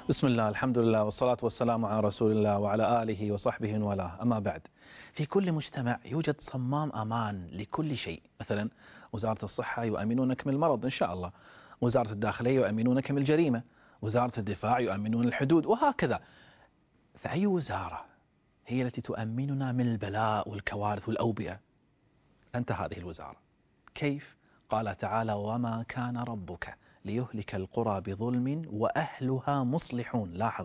بسم الله، الحمد لله، والصلاة والسلام على رسول الله وعلى آله وصحبه والاه، أما بعد. في كل مجتمع يوجد صمام أمان لكل شيء. مثلا وزارة الصحة يؤمنونك من المرض إن شاء الله، وزارة الداخلية يؤمنونك من الجريمة، وزارة الدفاع يؤمنون الحدود، وهكذا. فأي وزارة هي التي تؤمننا من البلاء والكوارث والأوبئة؟ أنت هذه الوزارة. كيف؟ قال تعالى: وما كان ربك ليهلك القرى بظلم وأهلها مصلحون. لاحظ،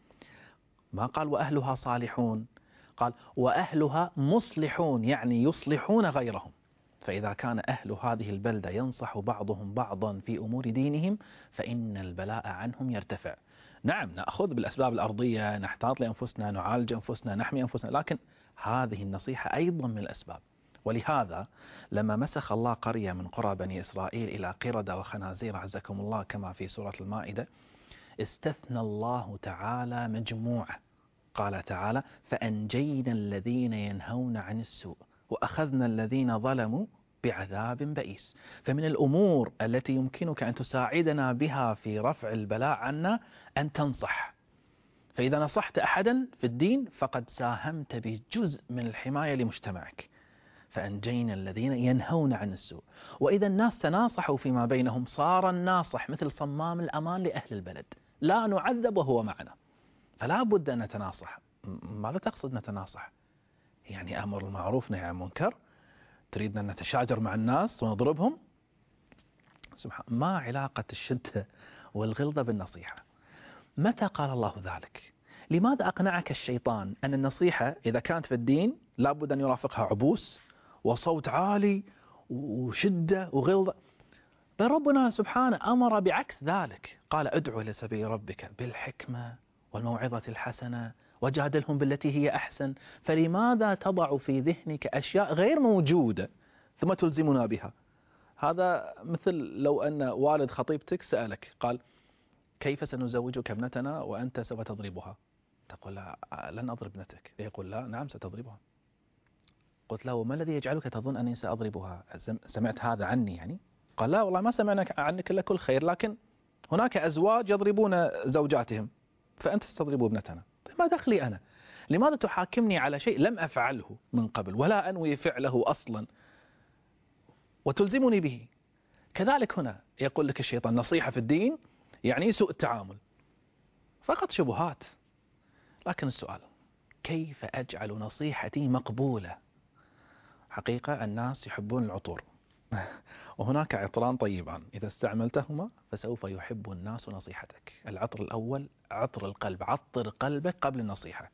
ما قال وأهلها صالحون، قال وأهلها مصلحون، يعني يصلحون غيرهم. فإذا كان أهل هذه البلدة ينصح بعضهم بعضا في أمور دينهم فإن البلاء عنهم يرتفع. نعم، نأخذ بالأسباب الأرضية، نحتاط لأنفسنا، نعالج أنفسنا، نحمي أنفسنا، لكن هذه النصيحة أيضا من الأسباب. ولهذا لما مسخ الله قرية من قرى بني إسرائيل إلى قردة وخنازير عزكم الله كما في سورة المائدة، استثنى الله تعالى مجموعة. قال تعالى: فأنجينا الذين ينهون عن السوء وأخذنا الذين ظلموا بعذاب بئيس. فمن الأمور التي يمكنك أن تساعدنا بها في رفع البلاء عنا أن تنصح. فإذا نصحت أحدا في الدين فقد ساهمت بجزء من الحماية لمجتمعك. فأنجينا الذين ينهون عن السوء. وإذا الناس تناصحوا فيما بينهم صار الناصح مثل صمام الأمان لأهل البلد، لا نعذب وهو معنا. فلا بد أن نتناصح. ماذا تقصد نتناصح؟ يعني أمر المعروف نهي عن المنكر؟ تريدنا أن نتشاجر مع الناس ونضربهم؟ سبحان، ما علاقة الشدة والغلظة بالنصيحة؟ متى قال الله ذلك؟ لماذا أقنعك الشيطان أن النصيحة إذا كانت في الدين لابد أن يرافقها عبوس وصوت عالي وشدة وغلظة؟ بل ربنا سبحانه أمر بعكس ذلك، قال: ادعو إلى سبيل ربك بالحكمة والموعظة الحسنة وجادلهم بالتي هي أحسن. فلماذا تضع في ذهنك أشياء غير موجودة ثم تلزمنا بها؟ هذا مثل لو أن والد خطيبتك سألك قال: كيف سنزوجك ابنتنا وأنت سوف تضربها؟ تقول: لا، لن أضرب ابنتك. يقول: لا، نعم ستضربها. قلت له: وما الذي يجعلك تظن أني سأضربها؟ سمعت هذا عني يعني؟ قال: لا والله ما سمعنا عنك إلا كل خير، لكن هناك أزواج يضربون زوجاتهم فأنت ستضرب ابنتنا. ما دخلي أنا؟ لماذا تحاكمني على شيء لم أفعله من قبل ولا أنوي فعله أصلا وتلزمني به؟ كذلك هنا يقول لك الشيطان نصيحة في الدين يعني سوء التعامل، فقط شبهات. لكن السؤال: كيف أجعل نصيحتي مقبولة؟ حقيقة الناس يحبون العطور وهناك عطران طيبان إذا استعملتهما فسوف يحب الناس نصيحتك. العطر الأول عطر القلب، عطر قلبك قبل النصيحة،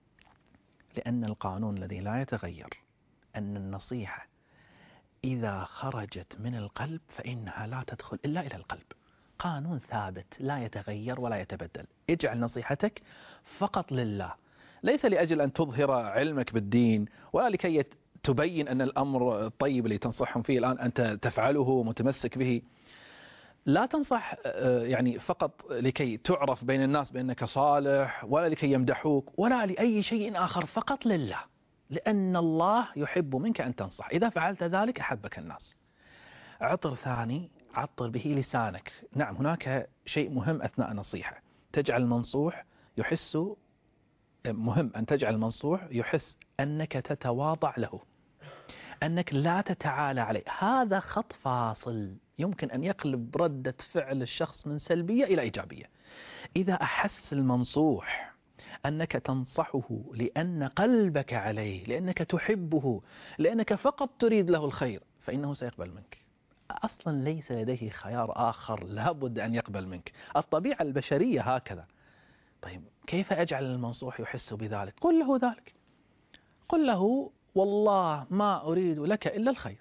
لأن القانون الذي لا يتغير أن النصيحة إذا خرجت من القلب فإنها لا تدخل إلا إلى القلب. قانون ثابت لا يتغير ولا يتبدل. اجعل نصيحتك فقط لله، ليس لأجل أن تظهر علمك بالدين ولا لكي تبين أن الأمر الطيب اللي تنصحهم فيه الآن أنت تفعله متمسك به. لا تنصح يعني فقط لكي تعرف بين الناس بأنك صالح، ولا لكي يمدحوك، ولا لأي شيء آخر، فقط لله، لأن الله يحب منك أن تنصح. إذا فعلت ذلك أحبك الناس. عطر ثاني عطر به لسانك. نعم، هناك شيء مهم أثناء النصيحة، تجعل المنصوح يحس، مهم أن تجعل المنصوح يحس أنك تتواضع له، أنك لا تتعالى عليه. هذا خط فاصل يمكن أن يقلب ردة فعل الشخص من سلبية إلى إيجابية. إذا أحس المنصوح أنك تنصحه لأن قلبك عليه، لأنك تحبه، لأنك فقط تريد له الخير، فإنه سيقبل منك. أصلا ليس لديه خيار آخر، لابد أن يقبل منك. الطبيعة البشرية هكذا. طيب كيف أجعل المنصوح يحس بذلك؟ قل له ذلك، قل له: والله ما أريد لك إلا الخير،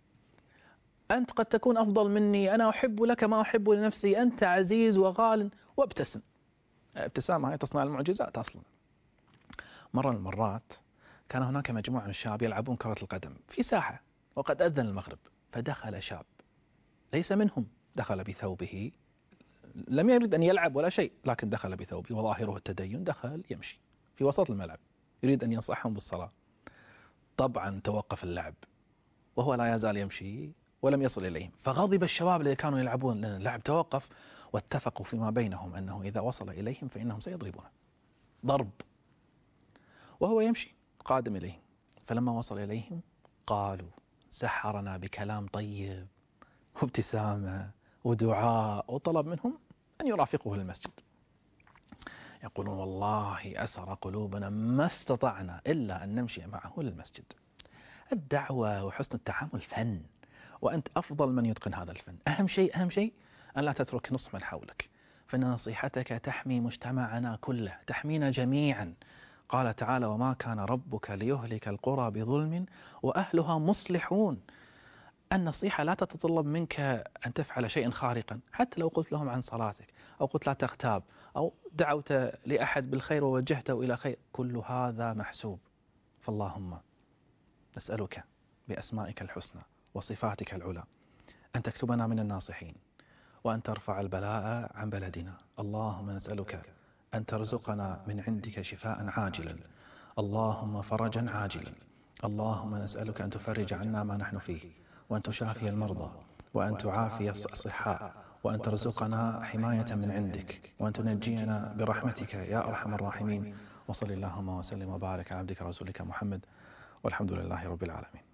أنت قد تكون أفضل مني، أنا أحب لك ما أحب لنفسي، أنت عزيز وغال. وابتسم. ابتسامة هي تصنع المعجزات أصلا. مرة من المرات كان هناك مجموعة من الشباب يلعبون كرة القدم في ساحة وقد أذن المغرب، فدخل شاب ليس منهم، دخل بثوبه، لم يريد أن يلعب ولا شيء، لكن دخل بثوبه وظاهره التدين، دخل يمشي في وسط الملعب يريد أن ينصحهم بالصلاة. طبعا توقف اللعب وهو لا يزال يمشي ولم يصل إليهم، فغضب الشباب الذين كانوا يلعبون لأن اللعب توقف، واتفقوا فيما بينهم أنه إذا وصل إليهم فإنهم سيضربونه ضرب. وهو يمشي قادم إليهم، فلما وصل إليهم قالوا سحرنا بكلام طيب وابتسامة ودعاء، وطلب منهم أن يرافقوه للمسجد. يقولون والله أسر قلوبنا ما استطعنا إلا أن نمشي معه للمسجد. الدعوة وحسن التعامل فن، وأنت أفضل من يتقن هذا الفن. أهم شيء أن لا تترك نصف من حولك، فإن نصيحتك تحمي مجتمعنا كله، تحمينا جميعا. قال تعالى وما كان ربك ليهلك القرى بظلم وأهلها مصلحون. النصيحة لا تتطلب منك أن تفعل شيئا خارقا، حتى لو قلت لهم عن صلاتك أو قلت لا تغتاب أو دعوت لأحد بالخير ووجهته إلى خير، كل هذا محسوب. فاللهم نسألك بأسمائك الحسنى وصفاتك العلى أن تكتبنا من الناصحين، وأن ترفع البلاء عن بلدنا. اللهم نسألك أن ترزقنا من عندك شفاء عاجلا، اللهم فرجا عاجلا. اللهم نسألك أن تفرج عنا ما نحن فيه، وأن تشافي المرضى، وأن تعافي الصحاء، وأن ترزقنا حماية من عندك، وأن تنجينا برحمتك يا أرحم الراحمين. وصل اللهم وسلم وبارك على عبدك ورسولك محمد، والحمد لله رب العالمين.